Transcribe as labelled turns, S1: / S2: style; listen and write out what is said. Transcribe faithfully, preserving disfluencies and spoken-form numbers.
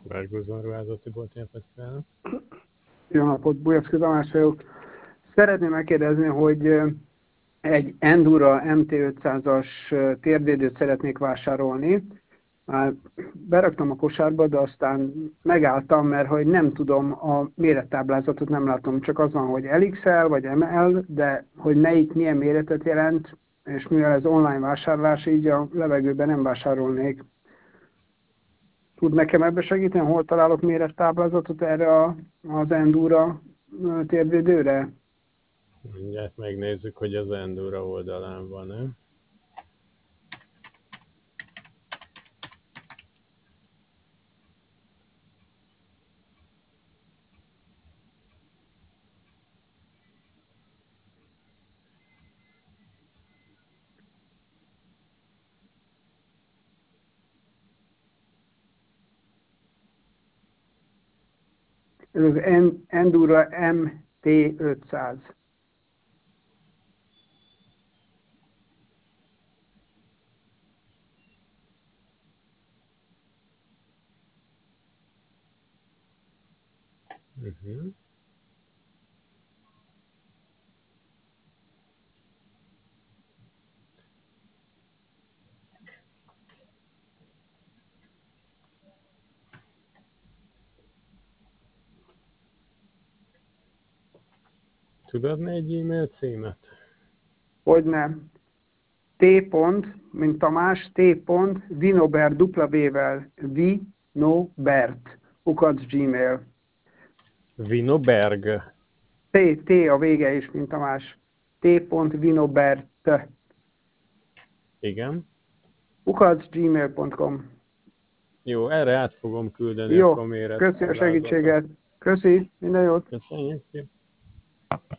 S1: Vergőzön ruházati bolt napot kívánok.
S2: Jó napot, Bujacki Tamás vagyok. Szeretném megkérdezni, hogy egy Endura em té ötszázas térvédőt szeretnék vásárolni. Már beraktam a kosárba, de aztán megálltam, mert hogy nem tudom, a mérettáblázatot nem látom. Csak az van, hogy el iksz el vagy em el, de hogy melyik milyen méretet jelent, és mivel ez online vásárlás, így a levegőben nem vásárolnék. Tud nekem ebbe segíteni, hol találok mérettáblázatot erre a, az Endura térvédőre?
S1: Mindjárt megnézzük, hogy az Endura oldalán van-e.
S2: Ez az Endura em té ötszáz.
S1: Uh-huh. Tud adni egy e-mail címet?
S2: Hogy nem. T. mint Tamás, T. Vinobert W-vel, Vinobert, ukac Gmail.
S1: Vinoberg.
S2: T, T a vége is, mint Tamás. T. Vinobert,
S1: Igen.
S2: ukac gmail pont com.
S1: Jó, erre át fogom küldeni
S2: Jó,
S1: akkor méret.
S2: köszi a segítséget. Köszi, minden jót.
S1: Köszönjük.